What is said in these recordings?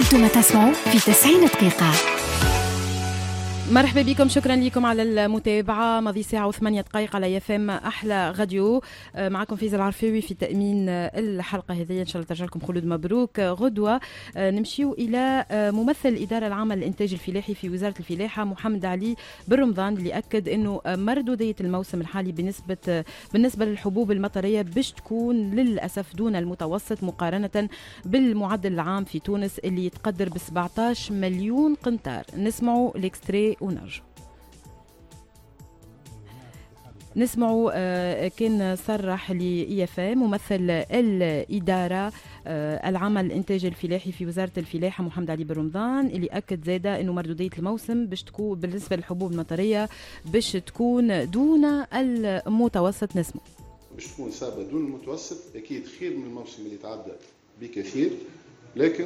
أنتم تسمعوا في 90 دقيقة. مرحبا بكم، شكرا لكم على المتابعة. ماضي ساعة و8 دقائق على يفهم أحلى غديو. معكم فيزا العرفاوي في تأمين الحلقة هذه. إن شاء الله ترجع لكم خلود مبروك. غدوة نمشيو إلى ممثل الإدارة العامة للإنتاج الفلاحي في وزارة الفلاحة محمد علي بالرمضان، اللي أكد أنه مردودية الموسم الحالي بالنسبة للحبوب المطرية باش تكون للأسف دون المتوسط مقارنة بالمعدل العام في تونس اللي يتقدر ب 17 مليون قنطار. نسمعوا الإكستري ونرجع نسمعوا. كان صرح لإيفا ممثل الإدارة العامة للإنتاج الفلاحي في وزارة الفلاحة محمد علي بالرمضان، اللي أكد زادة أنه مردودية الموسم باش تكون بالنسبة للحبوب المطرية باش تكون دون المتوسط. نسمع باش تكون صعبة دون المتوسط، أكيد خير من الموسم اللي تعدى بكثير، لكن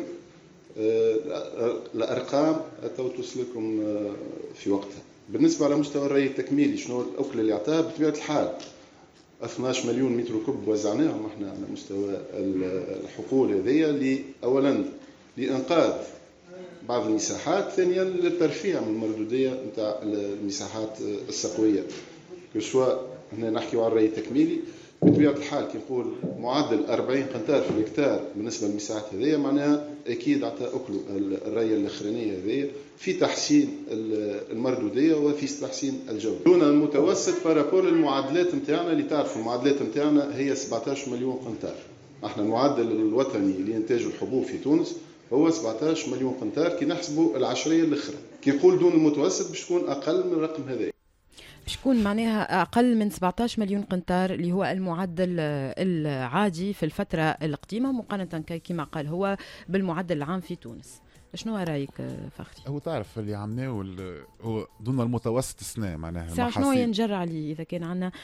الأرقام توصلكم في وقتها. بالنسبة على مستوى الري التكميلي، شنو الأكل اللي عطاه؟ بطبيعة الحال 12 مليون متر كوب وزعناهم احنا على مستوى الحقول هذيا، أولا لإنقاذ بعض المساحات، ثانيا للترفيع من المردودية نتاع المساحات السقوية. كسواء هنا نحكي عن الري التكميلي، بطبيعة الحال كي نقول معدل 40 قنطار في الهكتار بالنسبة للمساحات هذيا، معناها أكيد عطى أكله الري الأخرانية هذيا في تحسين المردودية وفي تحسين الجودة دون المتوسط بارابور المعادلات نتاعنا. اللي تعرفوا المعادلات نتاعنا هي 17 مليون قنطار. احنا المعدل الوطني لإنتاج الحبوب في تونس هو 17 مليون قنطار. كي نحسبوا العشرية الأخرى كي نقول دون المتوسط باش تكون أقل من الرقم هذا، باش تكون معناها أقل من 17 مليون قنطار اللي هو المعدل العادي في الفترة القديمة مقارنة كما قال هو بالمعدل العام في تونس. شنو رأيك فخري؟ هو تعرف اللي عمناه هو دون المتوسط السنة معناها شنو ينجر عليه إذا كان عندنا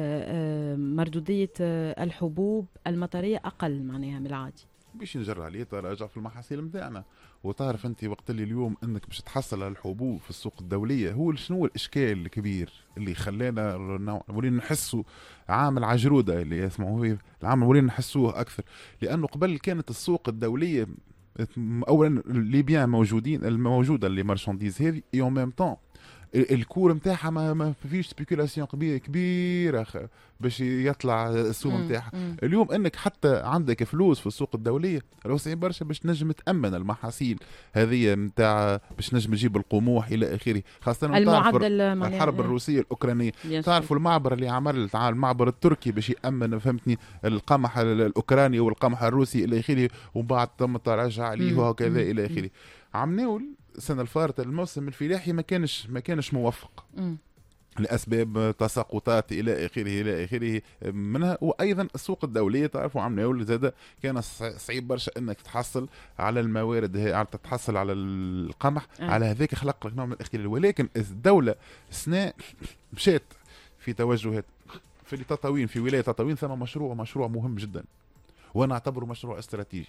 مردودية الحبوب المطرية أقل معناها من العادي؟ باش ينجر عليه تراجع في المحاصيل متاعنا. وتعرف انت وقت اللي اليوم انك باش تحصل على الحبوب في السوق الدوليه، هو شنو الاشكال الكبير اللي خلانا ولينا نحسوا عامل عجروده اللي يسمعوه العامل ولينا نحسوه اكثر، لانه قبل كانت السوق الدوليه اولا لي بيان موجودين الموجوده اللي مارشانديز هذه اي ميم طون الكور نتاعها ما فيش سبيكولاسيون كبيره باش يطلع السوق نتاعها. اليوم انك حتى عندك فلوس في السوق الدوليه راهو صعيب برشا باش نجم تامن المحاصيل هذه نتاع باش نجم تجيب القموح الى اخره، خاصه المعدل الحرب الروسيه الاوكرانيه. تعرفوا المعبر اللي عمل المعبر التركي باش يامن فهمتني القمح الاوكراني والقمح الروسي الى اخره، ومن بعد تم تراجع عليه وهكذا الى اخره. عمناول السنة الفارطة الموسم الفلاحي ما كانش موفق لأسباب تساقطات إلى آخره منها. وأيضا السوق الدولية تعرفوا عمنا زاد كان صعيب برشا أنك تحصل على الموارد، تحصل على القمح على هذاك خلق لك نوع من الاختلال. ولكن الدولة سنة مشات في توجهات في التطاوين في ولاية تطاوين، ثم مشروع مهم جدا وأنا أعتبره مشروع استراتيجي.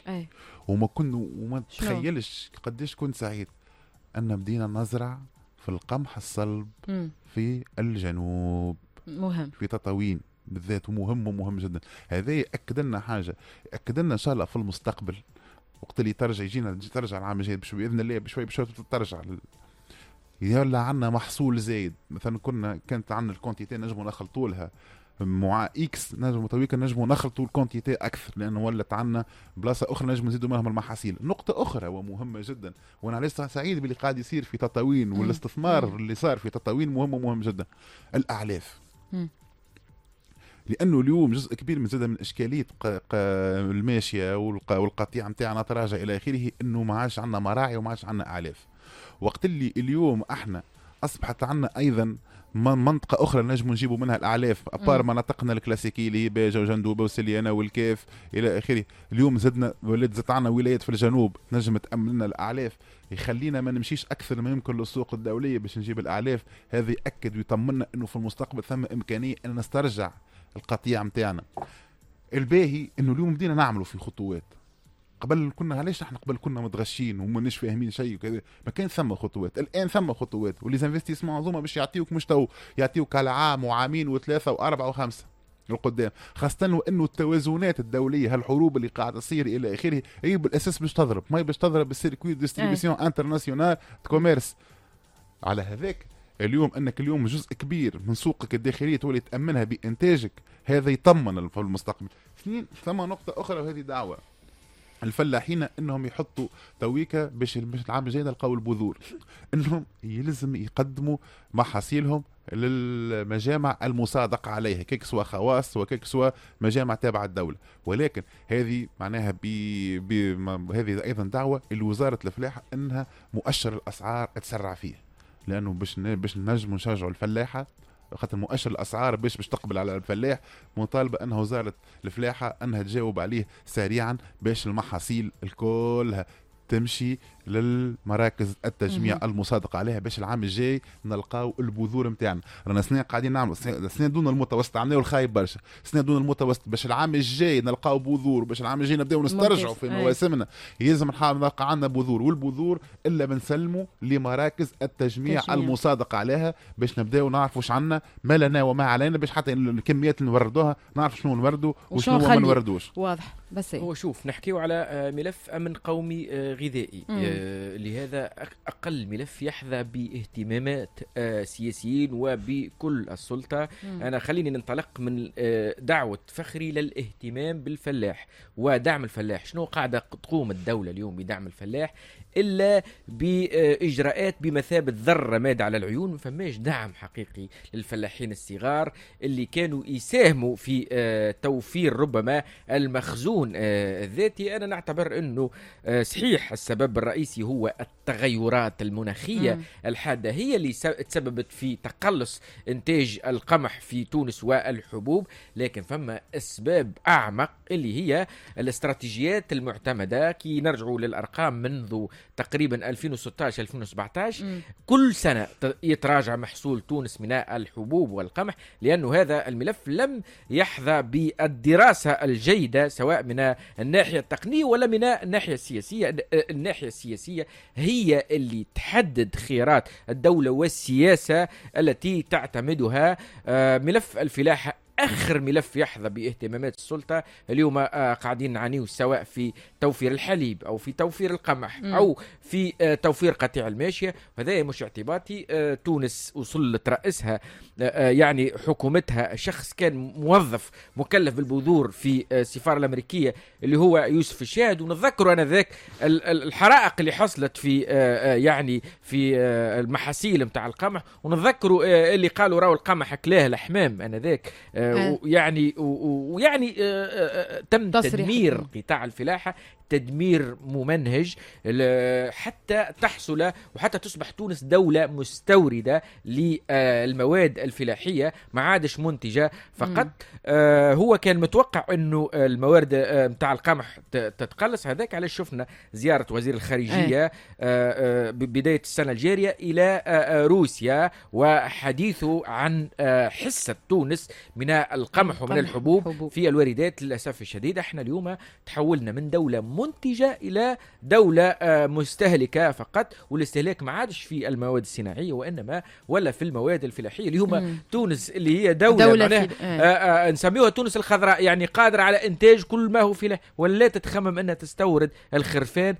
وما تخيلش قديش كنت سعيد أن بدينا نزرع في القمح الصلب في الجنوب مهم في تطاوين بالذات، ومهم جدا. هذا يأكد لنا حاجة، يأكد لنا إن شاء الله في المستقبل وقت اللي ترجع العام الجاي بإذن الله بشوي ترجع يلا عنا محصول زايد. مثلا كانت عنا الكونتيتي نجموا نخلطوا لها مع اكس نجموا نخلطوا الكونتيتي اكثر، لانه ولت عنا بلاصه اخرى نجموا نزيدوا منهم المحاصيل. نقطه اخرى ومهمه جدا، وانا علاش سعيد باللي قاعد يصير في تطاوين والاستثمار اللي صار في تطاوين مهم جدا، الاعلاف. لانه اليوم جزء كبير من زاده من اشكاليه الماشيه والقطيع نتاعنا تراجع الى اخره، انه ما عادش عندنا مراعي وما عادش عندنا اعلاف. وقت اللي اليوم احنا اصبحت عندنا ايضا منطقة أخرى نجم نجيبوا منها الأعلاف أبار مناطقنا الكلاسيكية اللي هي باجة وجندوبة وسليانة والكاف إلى آخره. اليوم زدنا عنا ولايات في الجنوب نجم تأمن لنا الأعلاف، يخلينا ما نمشيش أكثر ما يمكن للسوق الدولية باش نجيب الأعلاف. هذا يأكد ويطمنا إنه في المستقبل ثم إمكانية أن نسترجع القطيع متاعنا. الباهي إنه اليوم بدينا نعمله في خطوات. قبل كنا متغشين وماناش فاهمين شيء وكذا، ما كان ثم خطوات. الان ثم خطوات، ولي انفستيسمون هذوما باش يعطيوك مش تو يعطيوك على عام وعامين وثلاثه واربعه وخمسه. لقدام، خاصة وانه التوازنات الدولية هالحروب اللي قاعدة تصير الى اخره هي بالاساس باش تضرب، ما هي باش تضرب بالسيركوي ديستريبيسيون انترناسيونال كوميرس. على هذاك اليوم انك اليوم جزء كبير من سوقك الداخلية تولي تأمنها بانتاجك، هذا يطمن في المستقبل. اثنين، ثم نقطة اخرى وهذه دعوة الفلاحين انهم يحطوا تويكا باش العام الجاي نلقاو البذور، انهم يلزم يقدموا محاصيلهم للمجامع المصادقة عليها، كيك سوا خواص وكيك سوا مجامع تابعة الدولة. ولكن هذه معناها هذه ايضا دعوة لوزارة الفلاحة انها مؤشر الاسعار تسرع فيه، لانه باش نجموا نشجعوا الفلاحة، خاطر مؤشر الاسعار باش تقبل على الفلاح، مطالبه انها وزاره الفلاحه انها تجاوب عليه سريعا باش المحاصيل الكلها تمشي للمراكز التجميع المصادقة عليها، باش العام الجاي نلقاو البذور نتاعنا. رانا سنين قاعدين نعملوا سنين دون المتوسط، عملناو الخايب برشا سنين دون المتوسط، باش العام الجاي نلقاو بذور، باش العام الجاي نبداو نسترجعوا في مواسمنا، يلزم نحاول نلقى عندنا بذور، والبذور الا بنسلموا لمراكز التجميع المصادقة عليها باش نبداو نعرفوا واش عندنا ما لنا وما علينا، باش حتى الكميات اللي نوردوها نعرف شنو نوردوا وشنو ما نوردوش. واضح. بس هو شوف نحكيو على ملف أمن قومي غذائي، لهذا أقل ملف يحظى باهتمامات سياسيين وبكل السلطة. أنا خليني ننطلق من دعوة فخري للاهتمام بالفلاح ودعم الفلاح. شنو قاعدة تقوم الدولة اليوم بدعم الفلاح إلا بإجراءات بمثابة ذرة مادة على العيون؟ ما فماش دعم حقيقي للفلاحين الصغار اللي كانوا يساهموا في توفير ربما المخزون الذاتي. أنا نعتبر أنه صحيح السبب الرئيسي هو التغيرات المناخية الحادة هي اللي تسببت في تقلص إنتاج القمح في تونس والحبوب، لكن فما أسباب أعمق اللي هي الاستراتيجيات المعتمدة. كي نرجعوا للأرقام منذ تقريبا 2016-2017 كل سنة يتراجع محصول تونس من الحبوب والقمح، لأنه هذا الملف لم يحظى بالدراسة الجيدة سواء من الناحية التقنية ولا من الناحية السياسية. الناحية السياسية هي اللي تحدد خيارات الدولة والسياسة التي تعتمدها. ملف الفلاحة آخر ملف يحظى باهتمامات السلطة اليوم. قاعدين نعانيه سواء في توفير الحليب أو في توفير القمح أو في توفير قطيع الماشية. وهذا مش اعتباطي. تونس وصلت رئيسها يعني حكومتها شخص كان موظف مكلف بالبذور في السفارة الأمريكية اللي هو يوسف الشاهد. ونتذكر أنا ذاك الحرائق اللي حصلت في يعني في المحاصيل متاع القمح، ونتذكروا اللي قالوا راو القمح أكلاه الحمام أنا ذاك. ويعني تم تدمير قطاع الفلاحة تدمير ممنهج حتى تحصل وحتى تصبح تونس دولة مستوردة للمواد الفلاحية ما عادش منتجة فقط. هو كان متوقع انه الموارد متاع القمح تتقلص. هذاك علاش شفنا زيارة وزير الخارجية بداية السنة الجارية إلى روسيا وحديثه عن حصة تونس من القمح ومن الحبوب في الواردات. للأسف الشديد احنا اليوم تحولنا من دولة منتجة إلى دولة مستهلكة فقط، والاستهلاك ما عادش في المواد الصناعية وإنما ولا في المواد الفلاحية اللي هما تونس اللي هي دولة نسميوها تونس الخضراء، يعني قادرة على إنتاج كل ما هو فلاح. ولا تتخمم أنها تستورد الخرفان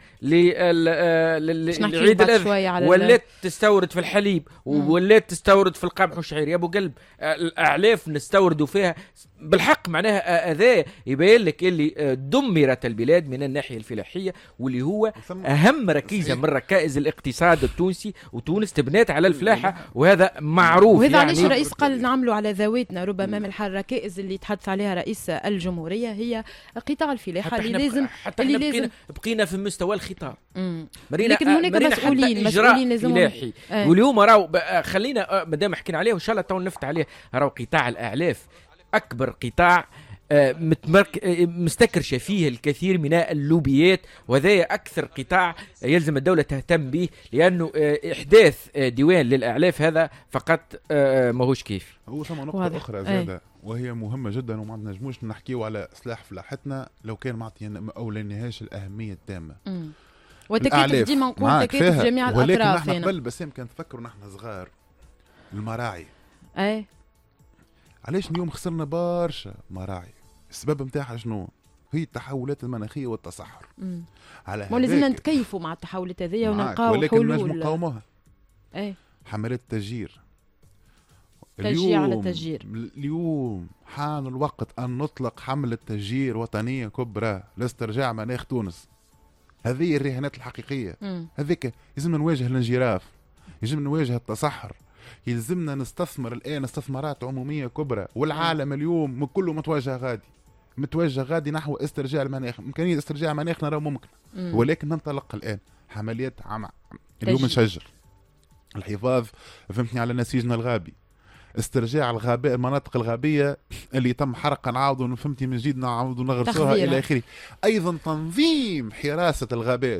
لعيد الأضحى، ولا تستورد في الحليب، ولا تستورد في القمح والشعير. يا أبو قلب الأعلاف نستوردوا فيها بالحق. معناها أذى يبين لك اللي دمرت البلاد من الناحية الفلاحية، واللي هو أهم ركيزة من ركائز الاقتصاد التونسي، وتونس تبنات على الفلاحة وهذا معروف. وهذا علاش يعني الرئيس قال نعملوا على ذواتنا. ربما من الركائز اللي تحدث عليها رئيس الجمهورية هي قطاع الفلاحة اللي لازم بقينا في مستوى الخطاب. لكن هناك مسؤولين لازم واليوم راو خلينا مدام حكينا عليه وإن شاء الله تو نلفت عليه. راو قطاع الأعلاف أكبر قطاع مستكرشة فيه الكثير من اللوبيات، وهذا أكثر قطاع يلزم الدولة تهتم به، لأنه إحداث ديوان للأعلاف هذا فقط ماهوش كيف. هو ثم نقطة أخرى زادة وهي مهمة جدا وما نجموش نحكيو على إصلاح فلاحتنا لو كان معطينا أو لنهاش الأهمية التامة. وتكاتف ديما نقول تكاتف جميع الأطراف. ولكن نحن قبل بس يمكن تفكروا نحن صغار المراعي علاش اليوم خسرنا برشا مراعي؟ السبب نتاعها شنو؟ هي التحولات المناخيه والتصحر. على لازمنا نتكيفوا مع التحولات هذه ونلقاو حلول، ولكن نجم نقاوموها. حملات التشجير، تشجيع على التشجير. اليوم حان الوقت أن نطلق حملة تشجير وطنية كبرى لاسترجاع مناخ تونس. هذه الرهانات الحقيقية. هذيك يلزمنا نواجه الانجراف، يلزمنا نواجه التصحر، يلزمنا نستثمر الآن استثمارات عمومية كبرى. والعالم اليوم كله متوجه غادي نحو استرجاع المناخ. إمكانية استرجاع مناخنا راه ممكن، ولكن ننطلق الآن حمليات اليوم نشجر الحفاظ فهمتني على نسيجنا الغابي، استرجاع الغابات، المناطق الغابية اللي تم حرقها نعاودوا فهمتي من جديد نعاودوا نغرسوها إلى آخره. أيضا تنظيم حراسة الغابات،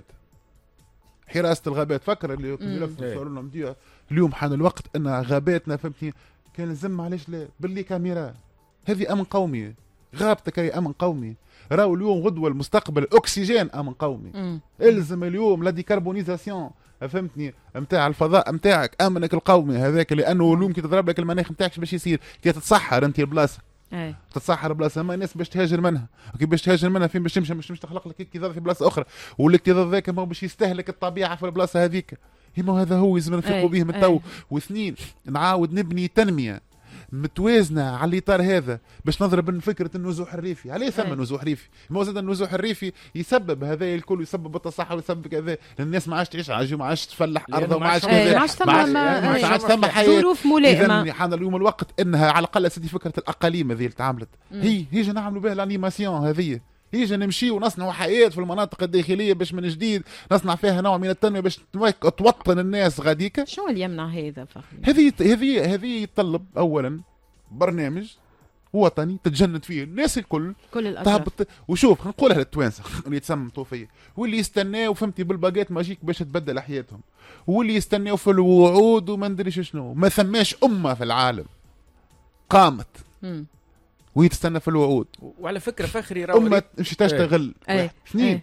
فكر اللي ملف صاروا لنا اليوم حان الوقت أن غاباتنا فهمتني كان لازم معلش لا باللي كاميرا. هذه أمن قومي، غابتك هي أمن قومي. راهو اليوم غدوة المستقبل الأكسجين أمن قومي. إلزم اليوم لا ديكربونيزاسيون فهمتني نتاع الفضاء نتاعك، امنك القومي هذاك، لانه اليوم كي تضرب لك المناخ نتاعك باش يصير كي تتصحر انت البلاصه. تتصحر بلاصه ما الناس باش تهاجر منها، كي باش تهاجر منها فين باش تمشي؟ مش تخلق لك اكتظاظ في بلاصه اخرى، والاكتظاظ ذاك ما باش يستهلك الطبيعه في البلاصه هذيك. هذا هو لازم نفيقوا به من التو. واثنين نعاود نبني تنميه متوازنه على الاطار هذا باش نضرب فكره النزوح الريفي. عليه ثم نزوح ريفي؟ ما زاد النزوح الريفي يسبب هذا الكل، يسبب التصحر ويسبب كذا. الناس ما عادش تعيش عاجي، ما عادش تفلح ارضها، ما عادش كذا، ما عادش ثم حياه ظروف ملائمه. اذا حان اليوم الوقت انها على الاقل سيدي فكره الاقاليم هذه اللي تعاملت هي نعملوا بها الانيماسيون هذه، يجي نمشي ونصنع حياة في المناطق الداخلية باش من جديد نصنع فيها نوع من التنمية باش توطن الناس غاديك. شو اللي يمنع هذا فخري؟ هذه يتطلب أولا برنامج وطني تتجند فيه الناس الكل، كل الأطراف. وشوف نقولها للتوانسة اللي يتسمى طوفية، واللي يستناو فهمتي بالباقات ماجيك باش تبدل حياتهم، واللي يستناو في الوعود وما ندريش شنو. ما ثماش أمة في العالم قامت ويتستنى في الوعود. وعلى فكره فخري أمة مش تشتغل سنين.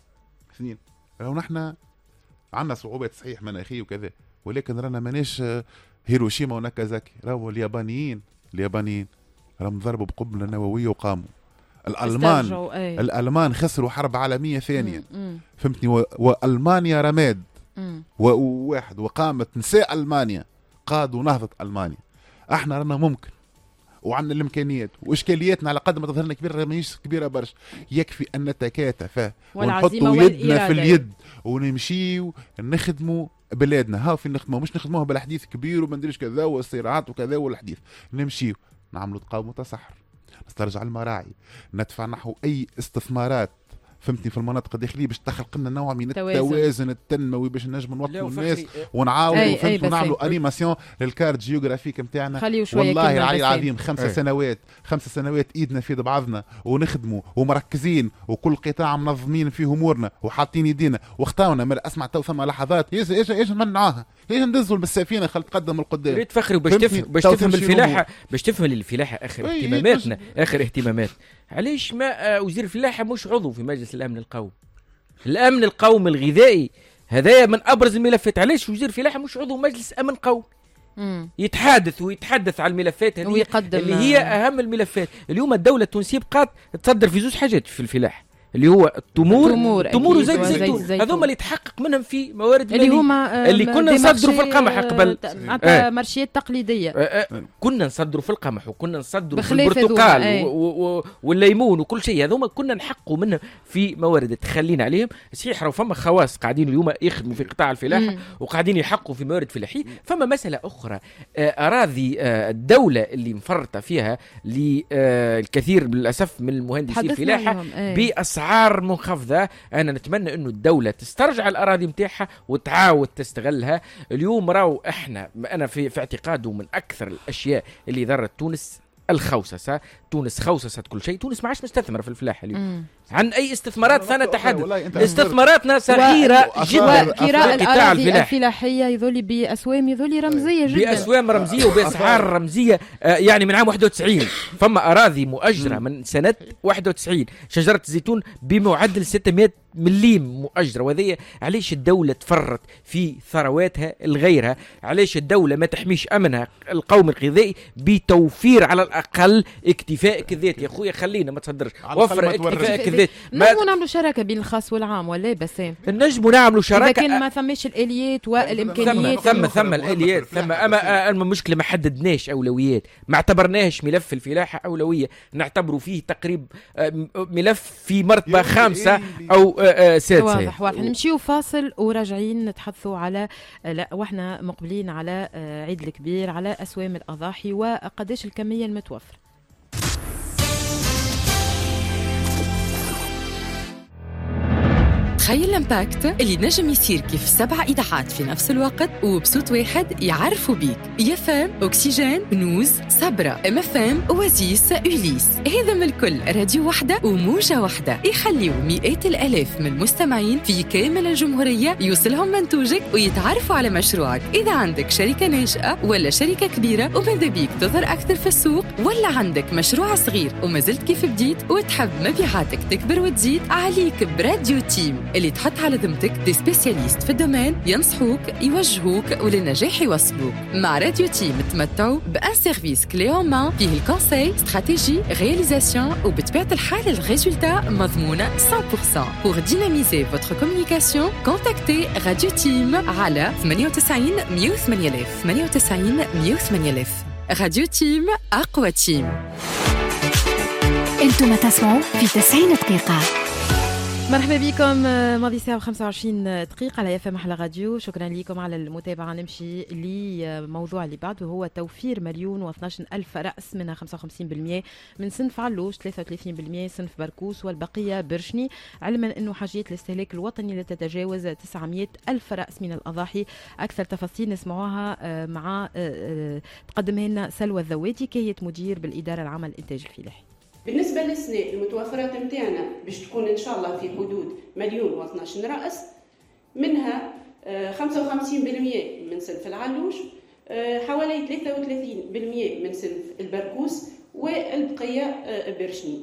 راهو نحن عندنا صعوبات صحيح مناخيه وكذا، ولكن رانا ماناش هيروشيما وناكازاكي. راهو اليابانيين راهم ضربوا بقنبله نوويه وقاموا. الألمان خسروا حرب عالميه ثانيه فهمتني، والمانيا رماد وواحد، وقامت نساء المانيا قادوا نهضه المانيا. احنا رانا ممكن وعندنا الامكانيات، واشكالياتنا على قد ما تظهرنا كبيره ماهيش كبيره برشا. يكفي ان نتكاتف ونحطوا يدنا في اليد ونمشيو نخدموا بلادنا. ها في نخدموا، مش نخدموها بالحديث كبير وما نديرش كذا والصراعات وكذا والحديث. نمشيو نعملوا تقاوم تصحر، نسترجع المراعي، ندفع نحو اي استثمارات فهمتني في المناطق الداخليه باش تخلق لنا نوع من التوازن التنموي باش نجم نوطنوا الناس ونعاودوا فهمتوا نعملوا انيماسيون للكارت جيوغرافيك نتاعنا. والله العلي العظيم 5 سنوات ايدنا في بعضنا ونخدموا ومركزين وكل قطاع منظمين فيه امورنا وحاطين يدينا واختاونا. ما اسمع تو ثم لحظات ايش منعوها، ايش ندزوا بالسفينه خل تقدم القدام. ريت فخري باش تفهم الفلاحه، باش تفهم الفلاحه اخر اهتماماتنا، اخر اهتمامات. علاش ما وزير الفلاحه مش عضو في مجلس الامن القومي؟ الامن القومي الغذائي هذايا من ابرز الملفات. علاش وزير الفلاحه مش عضو مجلس امن قومي؟ يتحدث على الملفات هذه اللي هي اهم الملفات. اليوم الدوله التونسيه بقات تصدر في زوج حاجات في الفلاحه، اللي هو التمور وزيت الزيتون. هذوما اللي تحقق منهم في موارد اللي هما اللي كنا نصدروا في القمح قبل مارشيات تقليديه. كنا نصدروا في القمح وكنا نصدروا في البرتقال والليمون وكل شيء. هذوما كنا نحققوا منهم في موارد تخلينا عليهم. صحيح راهو فما خواص قاعدين اليوم يخدموا في قطاع الفلاحه وقاعدين يحققوا في موارد فلاحيه. فما مساله اخرى، اراضي الدوله اللي مفرطه فيها للكثير للاسف من المهندسين الفلاحه بأسعار منخفضة. أنا نتمنى أنه الدولة تسترجع الأراضي متاعها وتعاود تستغلها. اليوم راو إحنا أنا في اعتقاده من أكثر الأشياء اللي ضرت تونس الخوصصة. تونس خوصصت كل شيء. تونس ما عادش مستثمرة في الفلاحة اليوم. عن أي استثمارات سنتحدث. استثماراتنا صغيرة جدا. كراء الأراضي الفلاحية يذولي بأسوام يذولي رمزية جدا، بأسوام رمزية وبأسعار رمزية. يعني من عام 91 فما أراضي مؤجرة من سنة 91 شجرة الزيتون بمعدل 600 مليم مؤجرة. وهذه علاش الدولة تفرط في ثرواتها الغيرها؟ علاش الدولة ما تحميش أمنها القومي الغذائي بتوفير على اقل اكتفائك الذاتي. يا خويا خلينا ما تهدرش، وفر اكتفائك الذاتي. نجموا نعملوا شراكه بين الخاص والعام ولا بس نجموا نعملوا شراكه اذا كان ما ثماش الاليات والامكانيات. ثم الاليات، ثم اما المشكله ما حددناش اولويات، ما اعتبرناهش ملف الفلاحه اولويه، نعتبره فيه تقريب ملف في مرتبه خامسه او سادسه. واضح. نمشيو فاصل وراجعين نتحدثوا على لا واحنا مقبلين على عيد الكبير، على اسوام الاضاحي وقداش الكميه المتوفره. تخيل الامباكت اللي نجم يصير كيف 7 إذاعات في نفس الوقت وبصوت واحد يعرفوا بيك. يفهم، أكسجين، نوز، صبرا، MFM، وزيس، أوليس. هذا من الكل راديو واحدة وموجة واحدة يخليوا مئات الآلاف من المستمعين في كامل الجمهورية يوصلهم منتوجك ويتعرفوا على مشروعك. إذا عندك شركة ناشئة ولا شركة كبيرة وماذا بيك تظهر أكثر في السوق، ولا عندك مشروع صغير وما زلت كيف بديت وتحب مبيعاتك تكبر وتزيد، عليك براديو تيم اللي تحط على ذمتك دي سبيسياليست في الدومين ينصحوك يوجهوك وللنجاح يوصلوك. مع راديو تيم تمتعوا بان سيرفيس كلي اون مان فيه الكونساي، استراتيجي، رياليزاسيون وبطبيعة الحال الريزولتا مضمونة 100%. Pour dynamiser votre communication, contactez Radio Team على 98 108,000 98 108,000. راديو تيم أقوى تيم. أنتم تسمعوا في 90 دقيقة. مرحبا بكم. ماضي ساعة 25 دقيقة على يفهم أحلى راديو. شكرا لكم على المتابعة. نمشي لموضوع اللي بعده، وهو توفير 1,012,000 رأس، منها 55% من صنف علوش، 33% صنف بركوس، والبقية برشني، علما أنه حاجيات الاستهلاك الوطني لا تتجاوز 900,000 رأس من الأضاحي. أكثر تفاصيل نسمعوها مع تقدمها لنا سلوى الذواتي، كهية مدير بالإدارة العامة للإنتاج الفلاحي. بالنسبة للسنة المتوفرات متاعنا باش تكون إن شاء الله في حدود 1,012 رأس، منها 55% من صنف العلوش، حوالي 33% من صنف البركوس، والبقية برشني.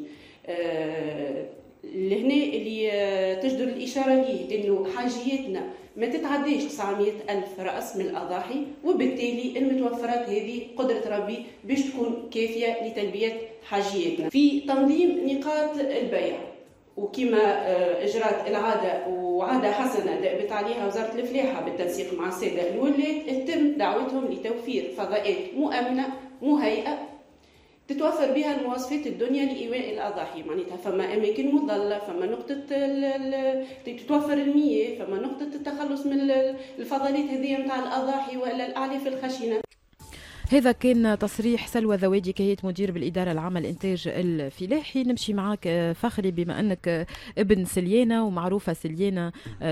لهنا اللي تجدر الإشارة ليه إنه حاجيتنا ما تتعديش 900,000 رأس من الأضاحي، وبالتالي المتوفرات هذه قدرة ربي باش تكون كافية لتلبية حاجيتنا. في تنظيم نقاط البيع، وكما إجرات العادة وعادة حسنة دأبت عليها وزارة الفلاحة بالتنسيق مع السادة الولاة، تم دعوتهم لتوفير فضاءات مؤمنة مهيئة تتوفر بها المواصفات الدنيا لإيواء الأضاحي. معناتها فما أماكن مظلة، فما نقطة تتوفر المياه، فما نقطة التخلص من الفضلات هذه متاع الأضاحي ولا الأعلاف الخشنة. هذا كان تصريح سلوى ذوادي، كهية مدير بالإدارة العامة للإنتاج الفلاحي. نمشي معك فخري، بما أنك ابن سليانة ومعروفة سليانة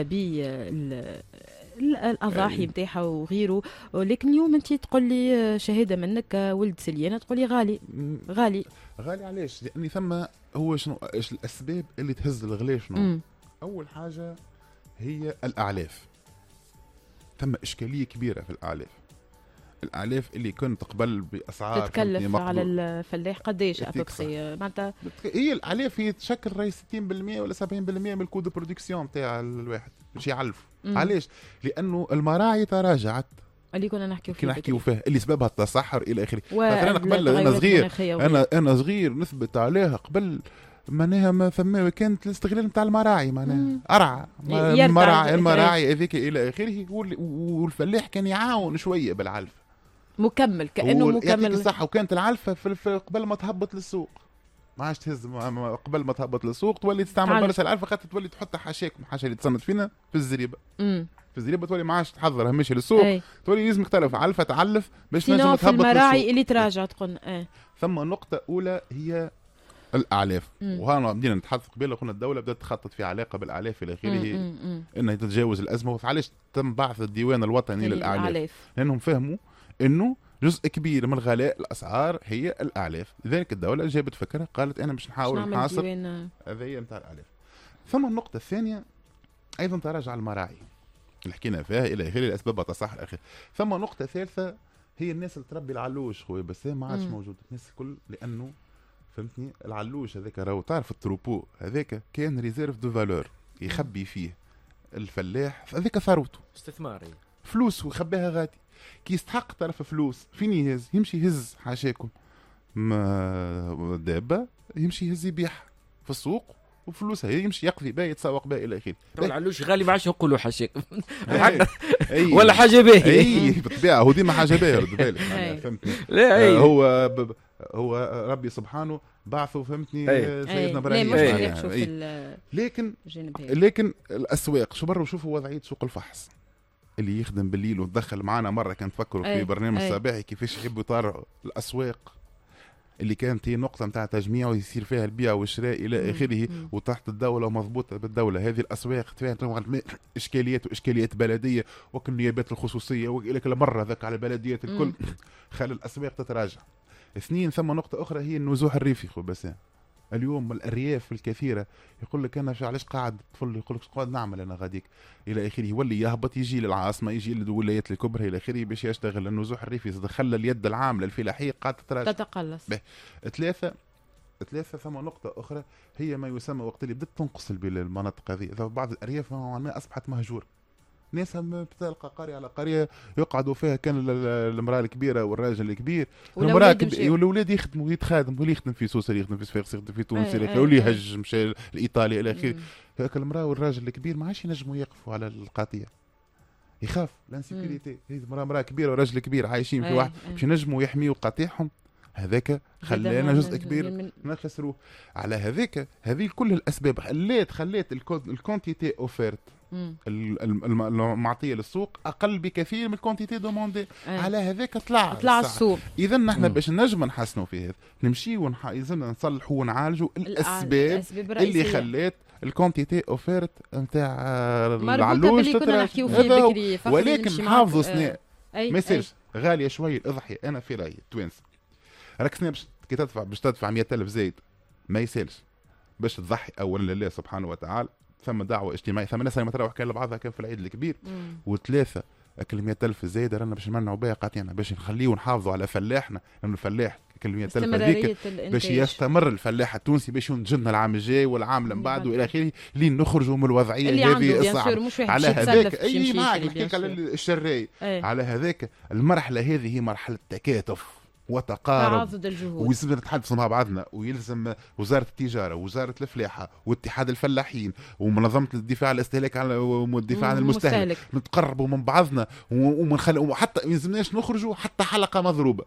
الأضاحي متاعها وغيره، لكن اليوم أنت تقول لي شهادة منك ولد سليانة، تقول لي غالي. علاش؟ لأني ثم هو شنو الأسباب اللي تهز الغلاء؟ شنو؟ أول حاجة هي الأعلاف. ثم إشكالية كبيرة في الأعلاف اللي كنت قبل بأسعار تتكلف على الفلاح قديش أبوكسي معناتها؟ هي الأعلاف هي تشكل رأي 60% ولا 70% من الكود برودكسيون تاع الواحد باش يعلف. علاش؟ لأنه المراعي تراجعت اللي كنا نحكيو فيه اللي سببها التصحر إلى آخره. مثلا قبل أنا صغير نثبت عليها قبل معناها ما فما كانت الاستغلال نتاع المراعي، معناها أرعى المراعي هذيك إلى آخره، والفلاح كان يعاون شوية بالعلف مكمل، كأنه مكمل صح. وكانت العلفة قبل ما تهبط للسوق، ما عادش تهز قبل ما تهبط للسوق تولي تستعمل برشا العلفة، خاطر تولي تحط حاشاك حاشا اللي تصنت فينا في الزريبة. في الزريبة تولي ما عادش تحضرها ماشي للسوق، تولي لازم تختلف علفة تعلف باش تنجم تهبط للسوق. في المراعي اللي تراجع تقول ثم نقطة أولى هي الأعلاف. وهنا بدينا نتحدث قبل، قلنا الدولة بدأت تخطط في علاقة بالأعلاف إلى آخره إنها تتجاوز الأزمة. وعلاش تم بعث الديوان الوطني للأعلاف؟ لأنهم فهموا إنه جزء كبير من غلاء الأسعار هي الأعلاف، لذلك الدولة جابت فكرة قالت أنا مش نحاول نحاصر هذه متاع الأعلاف. ثم النقطة الثانية أيضا تراجع المراعي اللي حكينا فيها إلى آخره لأسباب تصحر آخر. ثم نقطة ثالثة هي الناس اللي تربي العلوش خويا، بس هي ما عادش موجودة الناس الكل، لأنه فهمتني العلوش هذاك راهو تعرف التروبو هذاك كان ريزيرف دو فالور يخبي فيه الفلاح، هذاك ثروته استثماري فلوس ويخبيها غادي كي يستحق طرف فلوس فين يهز يمشي يهز حاشاكم دابة يمشي يهز يبيع في السوق وفلوسها يمشي يقضي بها يتسوق بها الى اخره. العلوش غالي ما عادش نقولوا حشاك ولا حاجه باهيه. اي بالطبيعه هو ديما حاجه باهيه رد بالك فهمتني. لا هو ربي سبحانه بعثه فهمتني سيدنا ابراهيم. لكن الاسواق شو برا وشوفوا وضعيه سوق الفحص اللي يخدم بالليل وتدخل معنا مره كان تفكروا في برنامج صباحي كيفاش يحبوا يطارعوا الاسواق اللي كانت هي نقطة متاع تجميع ويصير فيها البيع والشراء إلى آخره وتحت الدولة ومضبوطة بالدولة. هذه الأسواق فيها إشكاليات بلدية والنيابات الخصوصية وإلى مرة ذاك على البلديات الكل خلى الأسواق تتراجع. اثنين ثم نقطة أخرى هي النزوح الريفي خو بسام. اليوم الأرياف الكثيرة يقول لك أنا علاش قاعد طفل يقول لك قاعد نعمل أنا غاديك إلى آخره يولي يهبط يجي للعاصمة يجي للولايات الكبرى إلى آخره باش يشتغل. النزوح الريفي خلى اليد العاملة الفلاحية قاعدة تتقلص. ثلاثة ثم نقطة أخرى هي ما يسمى وقت اللي بدأت تنقص المناطق هذه بعض الأرياف أصبحت مهجورة. ناس بتلقى قرية على قرية يقعدوا فيها كان المرأة الكبيرة والراجل الكبير والأولاد يخدموا يتخادم واللي يخدم في سوسة يخدم في صفاقس يخدم في تونس واللي يهج مشى لإيطاليا إلى آخره. هاك المرأة والراجل الكبير ما عادش ينجموا يقفوا على القضية يخاف لانسيكوريتي. مرأة كبيرة وراجل كبير عايشين في واحد باش ينجموا يحميوا قطيعهم هذاك خلانا جزء كبير نخسروه على هذاك. هذه كل الأسباب خلات الكونتيتي اوفيرت المعطيه للسوق اقل بكثير من الكونتيتي دوموندي. على هذاك طلع السوق. اذا نحن باش نجم نحسنوا في هذا نمشي لازمنا نصلحوا ونعالجوا الاسباب اللي خلات الكونتيتي اوفيرت نتاع العلوش تتراجع. ولكن حافظوا سناء ما يصيرش غاليه شويه الاضحيه. انا في رايي توانسه راك سناء باش تدفع 100,000 زايد ما يسالش باش تضحي اولا لله سبحانه وتعالى. ثم دعوه اجتماعيه ثم ناس ما تروح كان لبعضها كان في العيد الكبير. وثلاثه اكل 100,000 زايده رانا باش نمنعوا بها قاطعنا باش نخليه ونحافظوا على فلاحنا لانه الفلاح كل 100,000 هذيك باش يستمر الفلاح التونسي باش ينجمنا العام الجاي والعام اللي بعده والى اخره لين نخرجوا من الوضعيه هذه الصعبه. على هذاك اي معك نحكي على الشراي. على هذاك المرحله هذه هي مرحله تكاتف وتقارب ويلزم نتحدث مع بعضنا ويلزم وزارة التجارة ووزارة الفلاحة واتحاد الفلاحين ومنظمة الدفاع عن الاستهلاك والدفاع عن المستهلك نتقربوا من بعضنا وحتى ما يلزمناش نخرجوا حتى حلقة مضروبة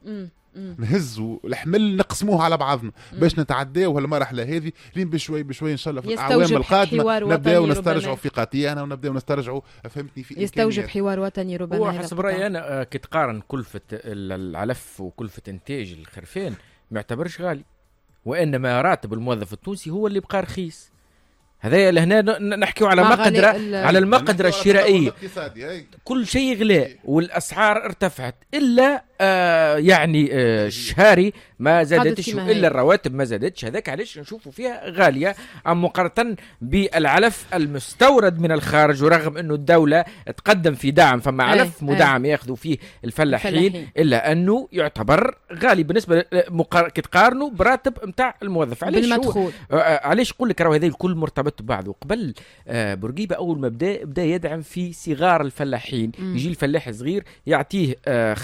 نهزوا الحمل نقسموها على بعضنا باش نتعداو هالمرحله هذه لين بشوي ان شاء الله في الاعوام القادمه نبداو نسترجعوا في قاطيعنا ونبداو نسترجعوا فهمتني في يستوجب حوار وطني ربما. هو حسب رايي انا كي تقارن كلفه العلف وكلفه انتاج الخرفان ما يعتبرش غالي وانما راتب الموظف التونسي هو اللي بقى رخيص. هذا لهنا نحكيو على مقدرة على المقدرة الشرائية كل شيء غلاء والأسعار ارتفعت إلا يعني الشهاري ما زادتش إلا الرواتب ما زادتش. هذاك علاش نشوفوا فيها غالية مقارنة بالعلف المستورد من الخارج. ورغم أنه الدولة تقدم في دعم فما علف مدعم ياخذوا فيه الفلاحين إلا أنه يعتبر غالي بالنسبة كتقارنوا براتب متاع الموظف. علاش يقول لك راهو هذا الكل مرتبط بعضه. قبل بورقيبة أول ما بدأ يدعم في صغار الفلاحين. يجي الفلاح صغير يعطيه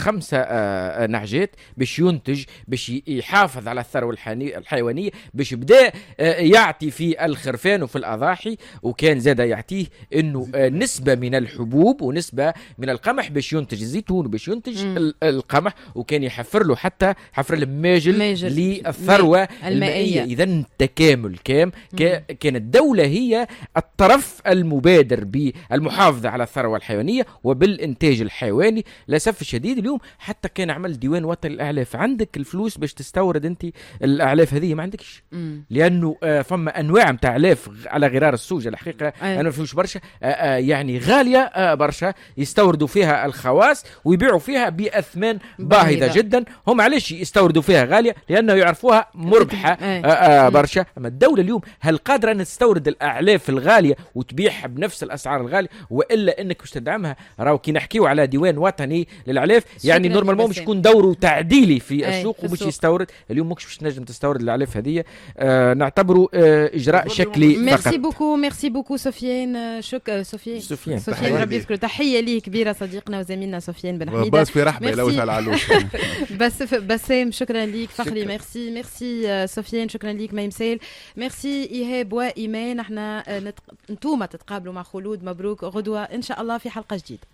5 نعجات باش ينتج باش يحافظ على الثروة الحيوانية باش بدأ يعطي في الخرفان وفي الأضاحي. وكان زاد يعطيه إنه نسبة من الحبوب ونسبة من القمح باش ينتج الزيتون وباش ينتج القمح. وكان يحفر له حتى حفر الماجل للثروة المائية. إذن تكامل كانت الدولة هي الطرف المبادر بالمحافظة على الثروة الحيوانية وبالإنتاج الحيواني. للأسف الشديد اليوم حتى كان عمل ديوان وطني للأعلاف عندك الفلوس باش تستورد انت الأعلاف هذه ما عندكش. لأنه فما أنواع متاع أعلاف على غرار السوق الحقيقة أنا فيش برشا يعني غالية برشا يستوردوا فيها الخواص ويبيعوا فيها بأثمان باهظة جدا. هم علاش يستوردوا فيها غالية لأنه يعرفوها مربحة برشا. أما الدولة اليوم هل قادرة أن تستورد الأعلاف الغالية وتبيعها بنفس الأسعار الغالية وإلا أنك باش تدعمها؟ راهو كي نحكيو على ديوان وطني للأعلاف يعني نورمالمون نورمالمون باش يكون دوره تعديلي في السوق وباش يستورد. اليوم ماكش باش تنجم تستورد العلف هذه، نعتبره اجراء شكلي فقط. ميرسي بوكو سفيان. سفيان ربي يذكر، تحيه ليه كبيره صديقنا وزميلنا سفيان بن حميده. بس في رحمه لو العلوش. بسام شكرا ليك. فخري ميرسي سفيان شكرا ليك. ميمسال ميرسي. ايهاب وايمان، احنا انتوما تتقابلوا مع خلود. مبروك غدوه ان شاء الله في حلقه جديده.